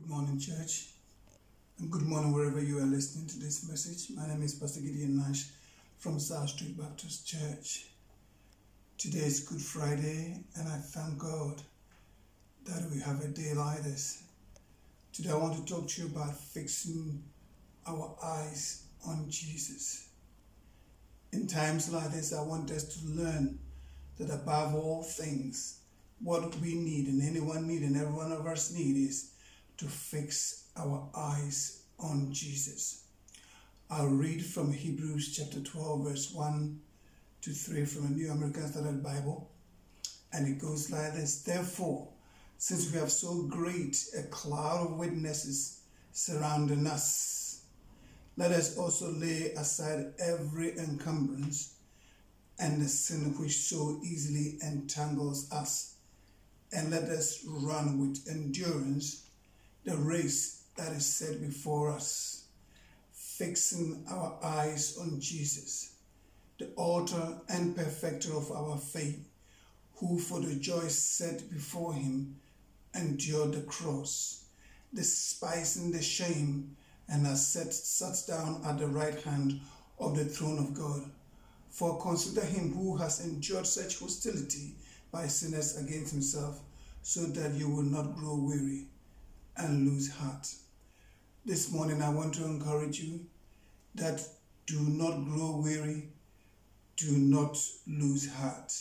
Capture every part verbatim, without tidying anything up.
morning, church, and good morning wherever you are listening to this message. My name is Pastor Gideon Nash from South Street Baptist Church. Today is Good Friday, and I thank God that we have a day like this. Today I want to talk to you about fixing our eyes on Jesus. In times like this, I want us to learn that above all things, what we need and anyone need and every one of us need is to fix our eyes on Jesus. I'll read from Hebrews chapter twelve, verse one to three from the New American Standard Bible. And it goes like this: Therefore, since we have so great a cloud of witnesses surrounding us, let us also lay aside every encumbrance and the sin which so easily entangles us, and let us run with endurance the race that is set before us, fixing our eyes on Jesus, the author and perfecter of our faith, who for the joy set before him endured the cross, despising the shame, and has sat, sat down at the right hand of the throne of God. For consider him who has endured such hostility by sinners against himself, so that you will not grow weary and lose heart. This morning I want to encourage you that do not grow weary, do not lose heart.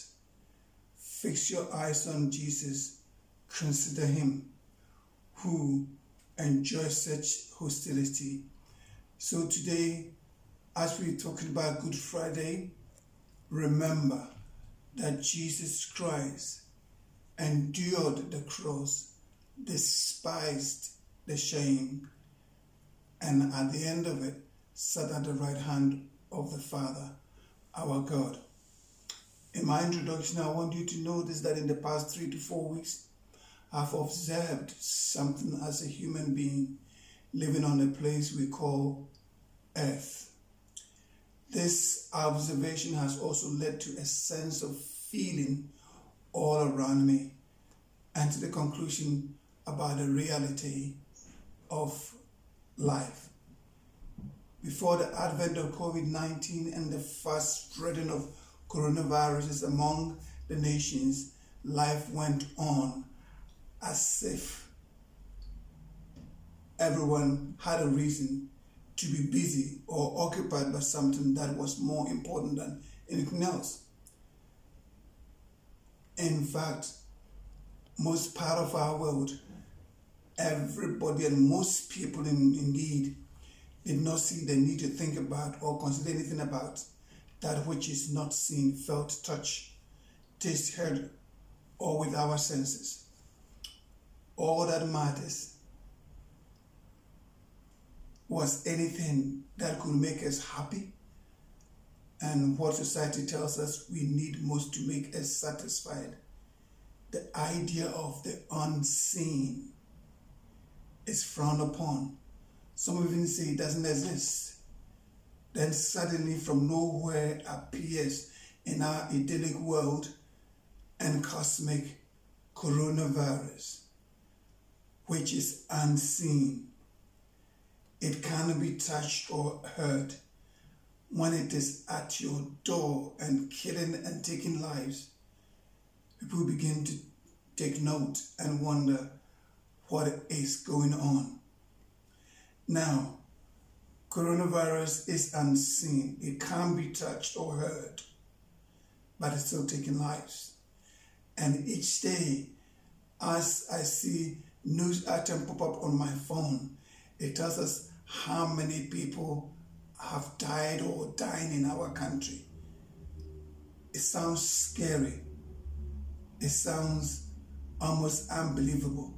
Fix your eyes on Jesus. Consider him who enjoys such hostility. So today, as we're talking about Good Friday, remember that Jesus Christ endured the cross, despised the shame, and at the end of it, sat at the right hand of the Father, our God. In my introduction, I want you to notice that in the past three to four weeks, I've observed something as a human being living on a place we call Earth. This observation has also led to a sense of feeling all around me, and to the conclusion about the reality of life. Before the advent of COVID nineteen and the fast spreading of coronaviruses among the nations, life went on as if everyone had a reason to be busy or occupied by something that was more important than anything else. In fact, most part of our world, everybody and most people in, indeed did not see the need to think about or consider anything about that which is not seen, felt, touched, tasted, heard, or with our senses. All that matters was anything that could make us happy, and what society tells us we need most to make us satisfied. The idea of the unseen is frowned upon. Some even say it doesn't exist. Then suddenly from nowhere appears in our idyllic world and cosmic coronavirus, which is unseen. It cannot be touched or heard. When it is at your door and killing and taking lives, people begin to take note and wonder what is going on. Now, coronavirus is unseen. It can't be touched or heard, but it's still taking lives. And each day, as I see news item pop up on my phone, it tells us how many people have died or dying in our country. It sounds scary. It sounds almost unbelievable.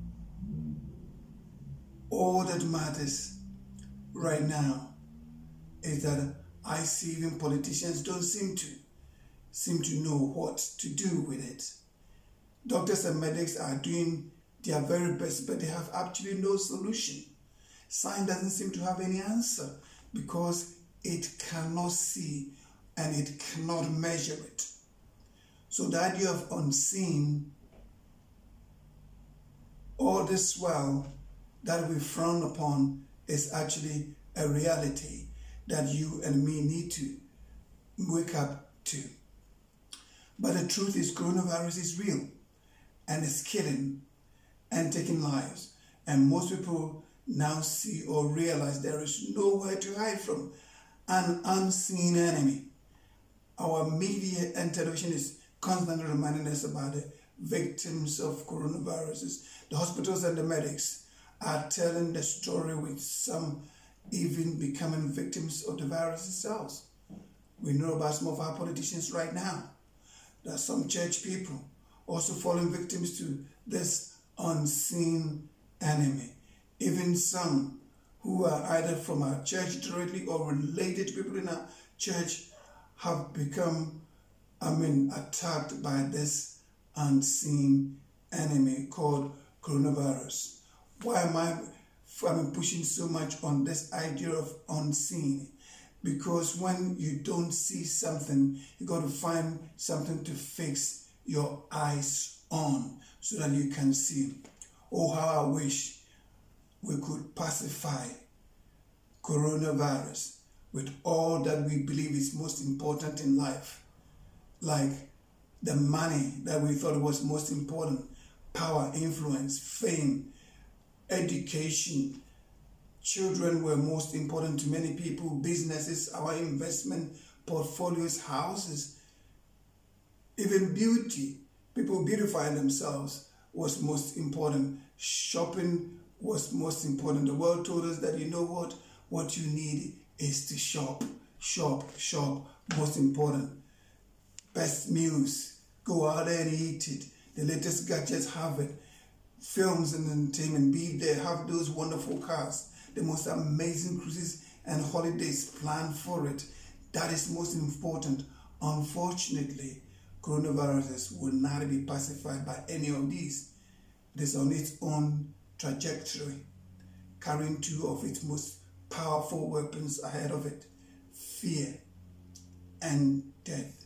All that matters right now is that I see even politicians don't seem to seem to know what to do with it. Doctors and medics are doing their very best, but they have actually no solution. Science doesn't seem to have any answer because it cannot see and it cannot measure it. So the idea of unseen, all this while, that we frown upon is actually a reality that you and me need to wake up to. But the truth is, coronavirus is real and it's killing and taking lives. And most people now see or realize there is nowhere to hide from an unseen enemy. Our media and television is constantly reminding us about the victims of coronaviruses. The hospitals and the medics are telling the story, with some even becoming victims of the virus itself. We know about some of our politicians right now. There are some church people also falling victims to this unseen enemy. Even some who are either from our church directly or related to people in our church have become, I mean, attacked by this unseen enemy called coronavirus. Why am I, I mean, pushing so much on this idea of unseen? Because when you don't see something, you got to find something to fix your eyes on so that you can see. Oh, how I wish we could pacify coronavirus with all that we believe is most important in life, like the money that we thought was most important, power, influence, fame, education. Children were most important to many people, businesses, our investment portfolios, houses, even beauty. People beautifying themselves was most important. Shopping was most important. The world told us that, you know what, what you need is to shop, shop, shop, most important. Best meals, go out there and eat it. The latest gadgets, have it. Films and entertainment, be there, have those wonderful cars. The most amazing cruises and holidays planned for it. That is most important. Unfortunately, coronavirus will not be pacified by any of these. It is on its own trajectory, carrying two of its most powerful weapons ahead of it: fear and death.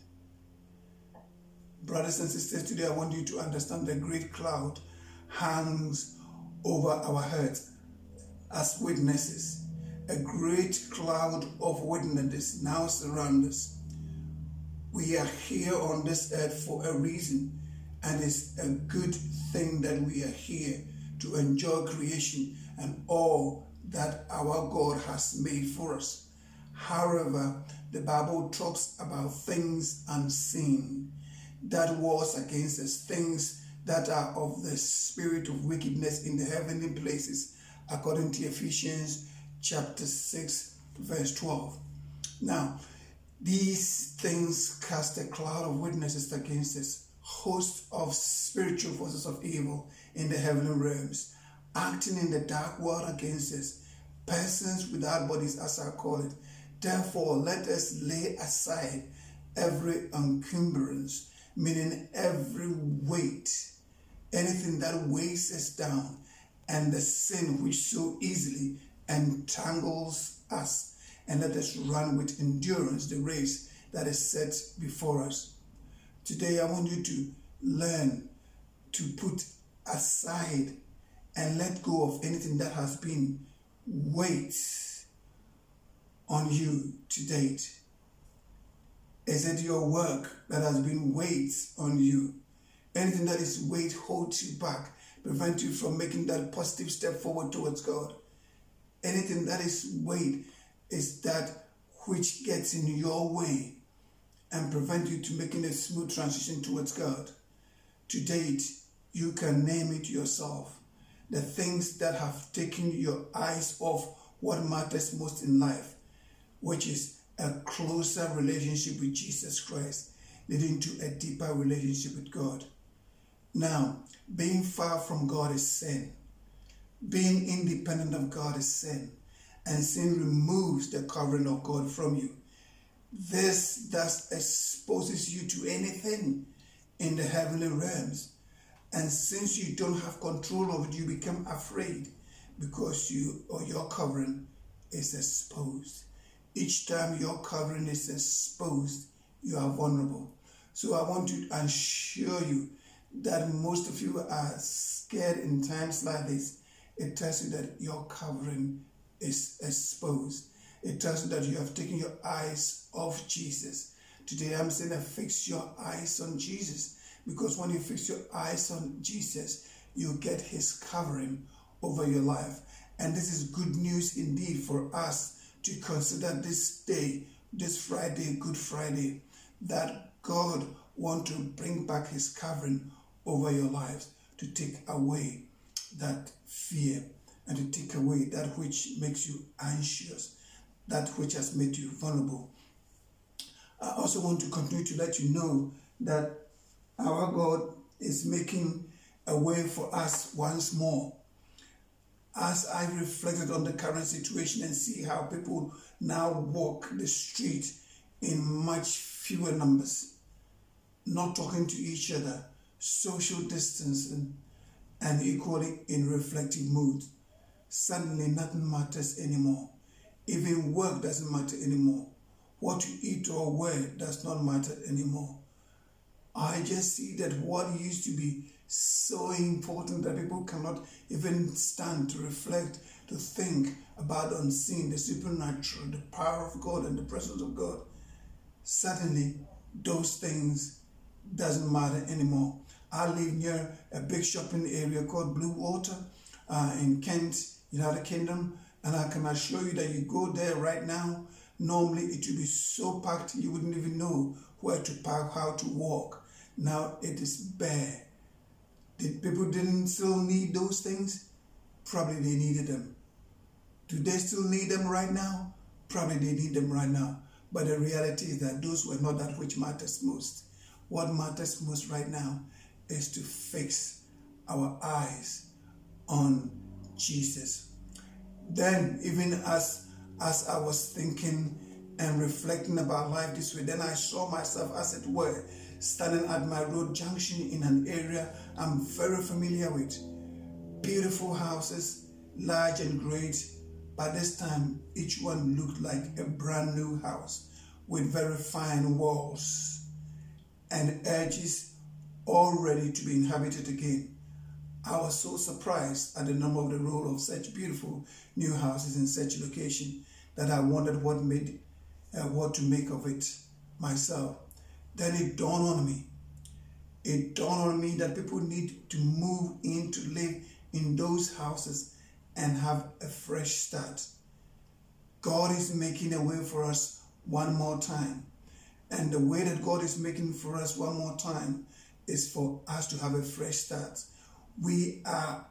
Brothers and sisters, today I want you to understand the great cloud hangs over our heads as witnesses. A great cloud of witnesses now surrounds us. We are here on this earth for a reason, and it's a good thing that we are here to enjoy creation and all that our God has made for us. However, the Bible talks about things unseen that wars against us, things that are of the spirit of wickedness in the heavenly places, according to Ephesians chapter six, verse twelve. Now, these things cast a cloud of witnesses against us, hosts of spiritual forces of evil in the heavenly realms, acting in the dark world against us, persons without bodies, as I call it. Therefore, let us lay aside every encumbrance, meaning every weight, anything that weighs us down, and the sin which so easily entangles us, and let us run with endurance the race that is set before us. Today I want you to learn to put aside and let go of anything that has been weight on you to date. Is it your work that has been weight on you? Anything that is weight holds you back, prevent you from making that positive step forward towards God. Anything that is weight is that which gets in your way and prevent you to making a smooth transition towards God. To date, you can name it yourself. The things that have taken your eyes off what matters most in life, which is a closer relationship with Jesus Christ, leading to a deeper relationship with God. Now, being far from God is sin. Being independent of God is sin. And sin removes the covering of God from you. This thus exposes you to anything in the heavenly realms. And since you don't have control of it, you become afraid because you or your covering is exposed. Each time your covering is exposed, you are vulnerable. So I want to assure you that most of you are scared in times like this, it tells you that your covering is exposed. It tells you that you have taken your eyes off Jesus. Today I'm saying that fix your eyes on Jesus, because when you fix your eyes on Jesus, you get his covering over your life. And this is good news indeed for us to consider this day, this Friday, Good Friday, that God wants to bring back his covering over your lives, to take away that fear and to take away that which makes you anxious, that which has made you vulnerable. I also want to continue to let you know that our God is making a way for us once more. As I reflected on the current situation and see how people now walk the street in much fewer numbers, not talking to each other, social distancing, and equally in reflective mood, suddenly nothing matters anymore. Even work doesn't matter anymore. What you eat or wear does not matter anymore. I just see that what used to be so important that people cannot even stand to reflect, to think about the unseen, the supernatural, the power of God and the presence of God. Suddenly, those things doesn't matter anymore. I live near a big shopping area called Blue Water uh, in Kent, United Kingdom, and I can assure you that you go there right now, normally it will be so packed you wouldn't even know where to park, how to walk. Now it is bare. Did people didn't still need those things? Probably they needed them. Do they still need them right now? Probably they need them right now. But the reality is that those were not that which matters most. What matters most right now is to fix our eyes on Jesus. Then, even as, as I was thinking and reflecting about life this way, then I saw myself, as it were, standing at my road junction in an area I'm very familiar with. Beautiful houses, large and great. By this time, each one looked like a brand new house with very fine walls and edges all ready to be inhabited again. I was so surprised at the number of the roll of such beautiful new houses in such a location that I wondered what made, uh, what to make of it myself. Then it dawned on me. It dawned on me that people need to move in to live in those houses and have a fresh start. God is making a way for us one more time. And the way that God is making for us one more time is for us to have a fresh start. We are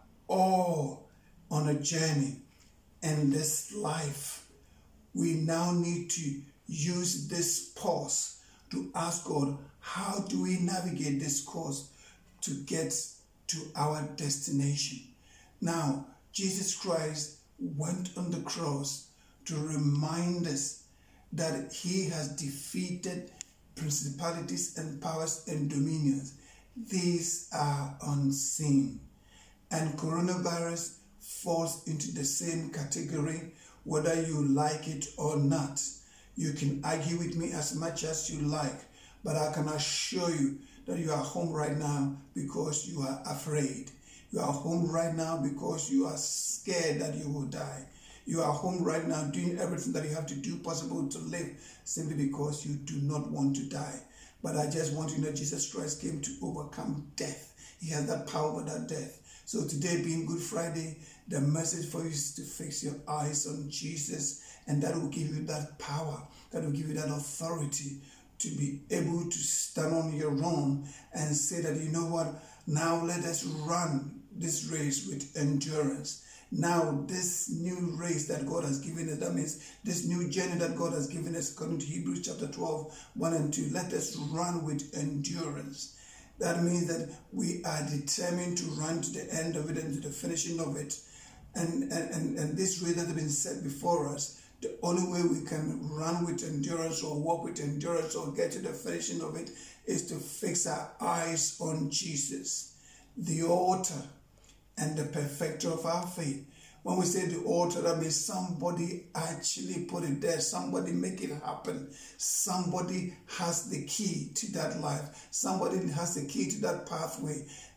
all on a journey in this life. We now need to use this pause to ask God, how do we navigate this course to get to our destination? Now, Jesus Christ went on the cross to remind us that he has defeated principalities and powers and dominions. These are unseen. And coronavirus falls into the same category, whether you like it or not. You can argue with me as much as you like, but I can assure you that you are home right now because you are afraid. You are home right now because you are scared that you will die. You are home right now doing everything that you have to do possible to live simply because you do not want to die. But I just want you to know Jesus Christ came to overcome death. He has that power over that death. So today being Good Friday, the message for you is to fix your eyes on Jesus, and that will give you that power, that will give you that authority to be able to stand on your own and say that, you know what, now let us run this race with endurance. Now this new race that God has given us, that means this new journey that God has given us, according to Hebrews chapter twelve, one and two, let us run with endurance. That means that we are determined to run to the end of it and to the finishing of it. And, and, and, and this race that has been set before us, the only way we can run with endurance or walk with endurance or get to the finishing of it is to fix our eyes on Jesus, the author and the perfecter of our faith. When we say the author, that means somebody actually put it there. Somebody make it happen. Somebody has the key to that life. Somebody has the key to that pathway.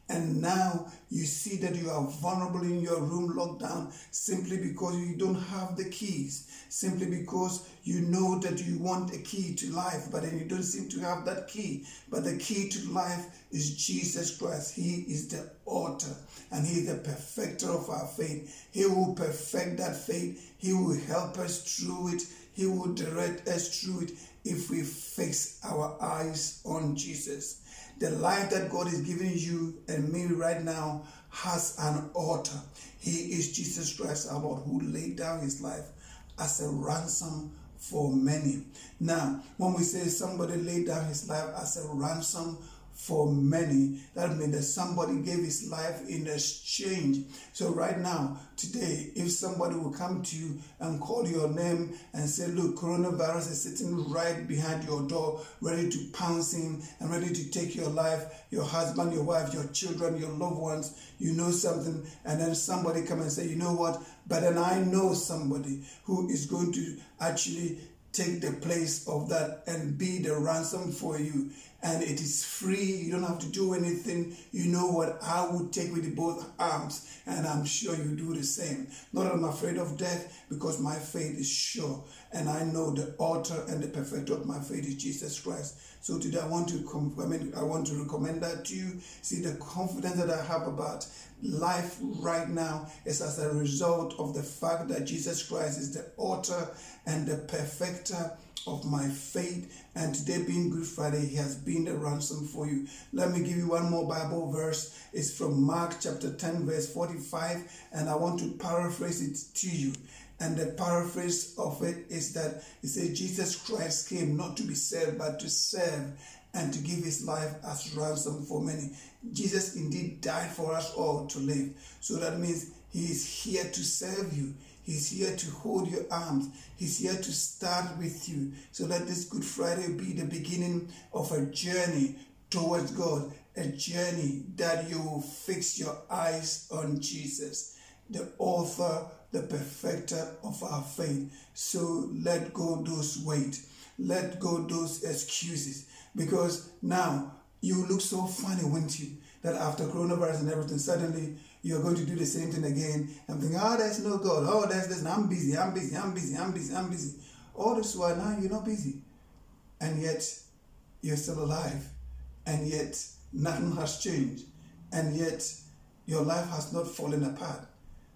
And now you see that you are vulnerable in your room locked down simply because you don't have the keys, simply because you know that you want a key to life, but then you don't seem to have that key. But the key to life is Jesus Christ. He is the author and He is the perfecter of our faith. He will perfect that faith. He will help us through it. He will direct us through it if we fix our eyes on Jesus. The life that God is giving you and me right now has an author. He is Jesus Christ, our Lord, who laid down His life as a ransom for many. Now, when we say somebody laid down his life as a ransom for many, that means that somebody gave his life in exchange. So right now, today, if somebody will come to you and call your name and say, look, coronavirus is sitting right behind your door, ready to pounce in and ready to take your life, your husband, your wife, your children, your loved ones, you know something, and then somebody come and say, you know what, but then I know somebody who is going to actually take the place of that and be the ransom for you. And it is free. You don't have to do anything. You know what I would take with both arms. And I'm sure you do the same. Not that I'm afraid of death, because my faith is sure. And I know the author and the perfecter of my faith is Jesus Christ. So today I want to com- I mean, I want to recommend that to you. See, the confidence that I have about life right now is as a result of the fact that Jesus Christ is the author and the perfecter of my faith. And today being Good Friday, He has been the ransom for you. Let me give you one more Bible verse. It's from Mark chapter ten verse forty-five, and I want to paraphrase it to you. And the paraphrase of it is that it says Jesus Christ came not to be served, but to serve and to give His life as ransom for many. Jesus indeed died for us all to live. So that means He is here to serve you. He's here to hold your arms. He's here to start with you. So let this Good Friday be the beginning of a journey towards God, a journey that you will fix your eyes on Jesus, the author, the perfecter of our faith. So let go those weight. Let go those excuses. Because now you look so funny, won't you? That after coronavirus and everything, suddenly you're going to do the same thing again and think, oh, there's no God. Oh, there's this. I'm busy. I'm busy. I'm busy. I'm busy. I'm busy. All this while now you're not busy. And yet you're still alive. And yet nothing has changed. And yet your life has not fallen apart.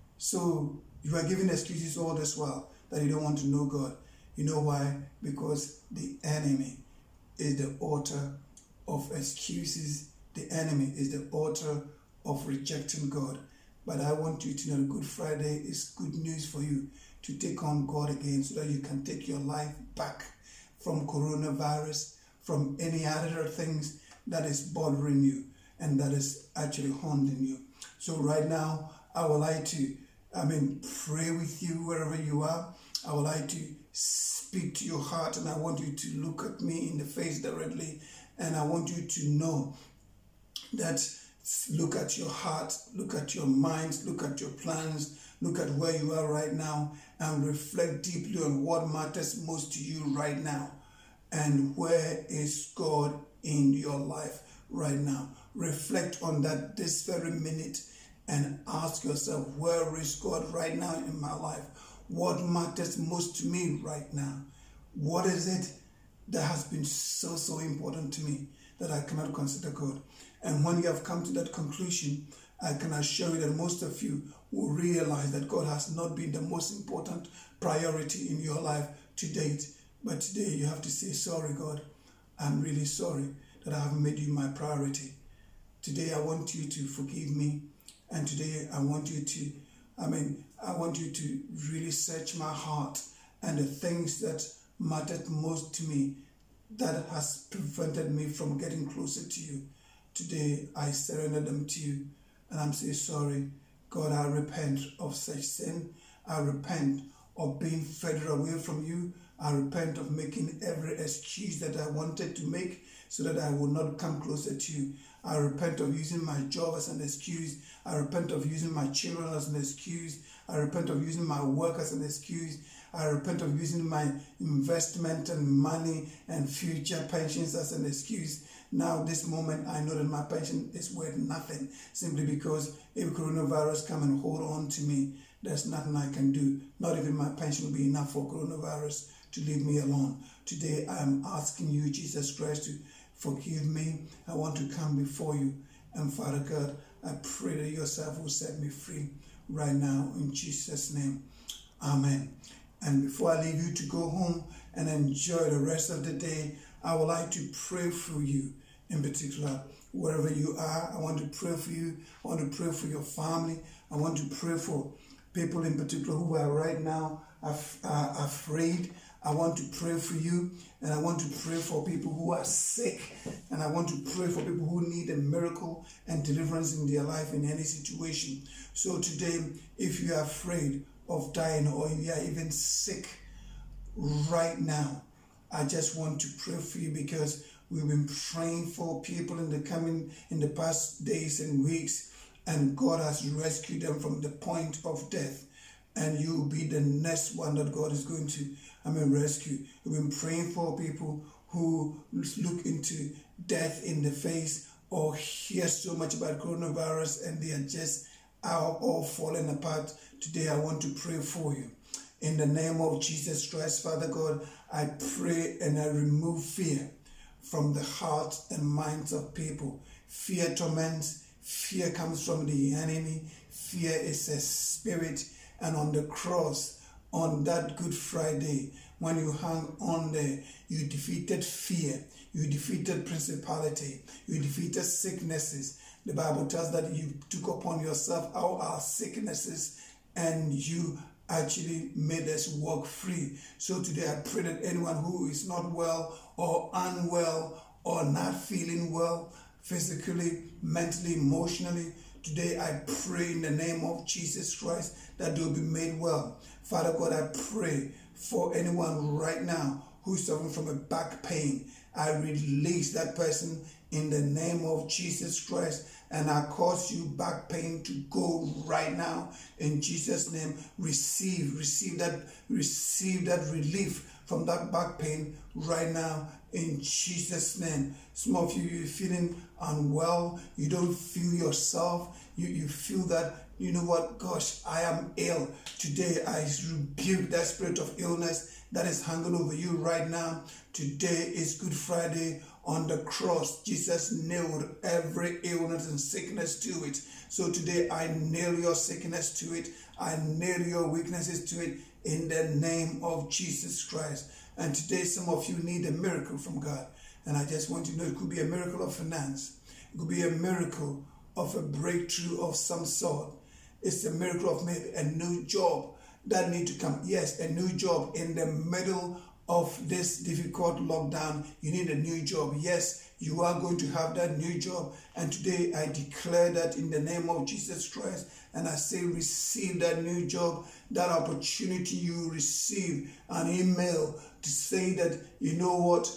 So you are giving excuses all this while that you don't want to know God. You know why? Because the enemy is the author of excuses. The enemy is the author of rejecting God. But I want you to know Good Friday is good news for you to take on God again, so that you can take your life back from coronavirus, from any other things that is bothering you and that is actually haunting you. So right now, I would like to, I mean, pray with you wherever you are. I would like to speak to your heart, and I want you to look at me in the face directly, and I want you to know that look at your heart, look at your mind, look at your plans, look at where you are right now, and reflect deeply on what matters most to you right now. And where is God in your life right now? Reflect on that this very minute and ask yourself, where is God right now in my life? What matters most to me right now? What is it that has been so, so important to me that I cannot consider God? And when you have come to that conclusion, I can assure you that most of you will realize that God has not been the most important priority in your life to date. But today you have to say, sorry, God, I'm really sorry that I haven't made you my priority. Today I want you to forgive me. And today I want you to, I mean, I want you to really search my heart and the things that mattered most to me that has prevented me from getting closer to you. Today, I surrender them to you, and I'm saying sorry. God, I repent of such sin. I repent of being further away from you. I repent of making every excuse that I wanted to make so that I will not come closer to you. I repent of using my job as an excuse. I repent of using my children as an excuse. I repent of using my work as an excuse. I repent of using my investment and money and future pensions as an excuse. Now, this moment, I know that my pension is worth nothing, simply because if coronavirus come and hold on to me, there's nothing I can do. Not even my pension will be enough for coronavirus to leave me alone. Today, I am asking you, Jesus Christ, to forgive me. I want to come before you. And Father God, I pray that yourself will set me free right now in Jesus' name. Amen. And before I leave you to go home and enjoy the rest of the day, I would like to pray for you in particular. Wherever you are, I want to pray for you. I want to pray for your family. I want to pray for people in particular who are right now af- uh, afraid. I want to pray for you, and I want to pray for people who are sick, and I want to pray for people who need a miracle and deliverance in their life in any situation. So today, if you are afraid of dying or you are even sick right now, I just want to pray for you, because we've been praying for people in the coming in the past days and weeks, and God has rescued them from the point of death. And you will be the next one that God is going to, I mean, rescue. We've been praying for people who look into death in the face or hear so much about coronavirus and they are just out all falling apart. Today I want to pray for you. In the name of Jesus Christ, Father God, I pray and I remove fear from the hearts and minds of people. Fear torments. Fear comes from the enemy. Fear is a spirit. And on the cross, on that Good Friday, when you hung on there, you defeated fear. You defeated principality. You defeated sicknesses. The Bible tells that you took upon yourself all our sicknesses and you actually made us walk free. So today I pray that anyone who is not well or unwell or not feeling well, physically, mentally, emotionally, today I pray in the name of Jesus Christ that they will be made well. Father God, I pray for anyone right now who is suffering from a back pain. I release that person in the name of Jesus Christ, and I cause you back pain to go right now in Jesus' name. Receive, receive that, receive that relief from that back pain right now in Jesus' name. Some of you, you're feeling unwell. You don't feel yourself. You, you feel that, you know what, gosh, I am ill. Today, I rebuke that spirit of illness that is hanging over you right now. Today is Good Friday. On the cross, Jesus nailed every illness and sickness to it. So today, I nail your sickness to it. I nail your weaknesses to it in the name of Jesus Christ. And today, some of you need a miracle from God. And I just want you to know it could be a miracle of finance. It could be a miracle of a breakthrough of some sort. It's a miracle of maybe a new job that need to come. Yes, a new job in the middle of this difficult lockdown. You need a new job. Yes, you are going to have that new job. And today I declare that in the name of Jesus Christ. And I say, receive that new job, that opportunity. You receive an email to say that, you know what,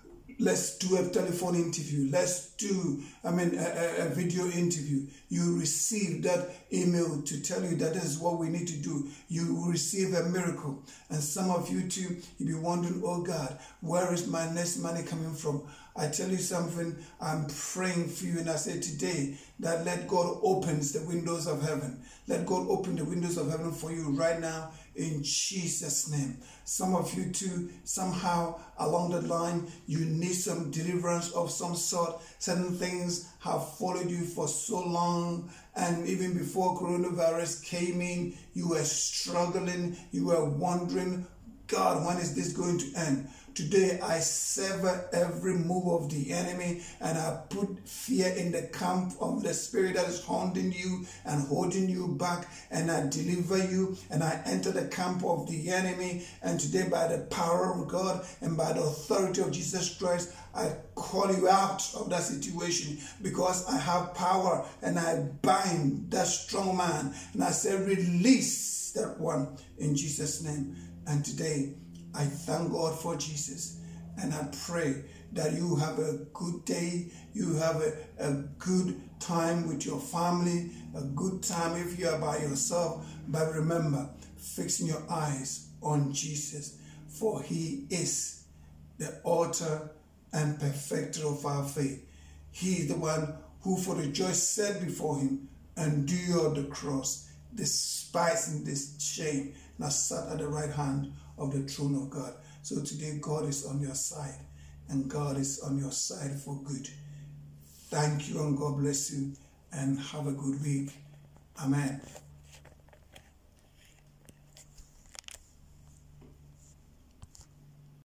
let's do a telephone interview. Let's do, I mean, a, a video interview. You receive that email to tell you that this is what we need to do. You will receive a miracle. And some of you too, you'll be wondering, oh God, where is my next money coming from? I tell you something, I'm praying for you, and I say today that let God open the windows of heaven. Let God open the windows of heaven for you right now in Jesus' name. Some of you too, somehow along the line, you need some deliverance of some sort. Certain things have followed you for so long, and even before coronavirus came in, you were struggling, you were wondering, God, when is this going to end? Today, I sever every move of the enemy, and I put fear in the camp of the spirit that is haunting you and holding you back, and I deliver you, and I enter the camp of the enemy. And today, by the power of God and by the authority of Jesus Christ, I call you out of that situation, because I have power, and I bind that strong man, and I say, release that one in Jesus' name. And today, I thank God for Jesus, and I pray that you have a good day, you have a, a good time with your family, a good time if you are by yourself. But remember, fixing your eyes on Jesus, for he is the author and perfecter of our faith. He is the one who for the joy set before him endured the cross, despising this shame, and has sat at the right hand of the throne of God. So today God is on your side, and God is on your side for good. Thank you, and God bless you, and have a good week. Amen.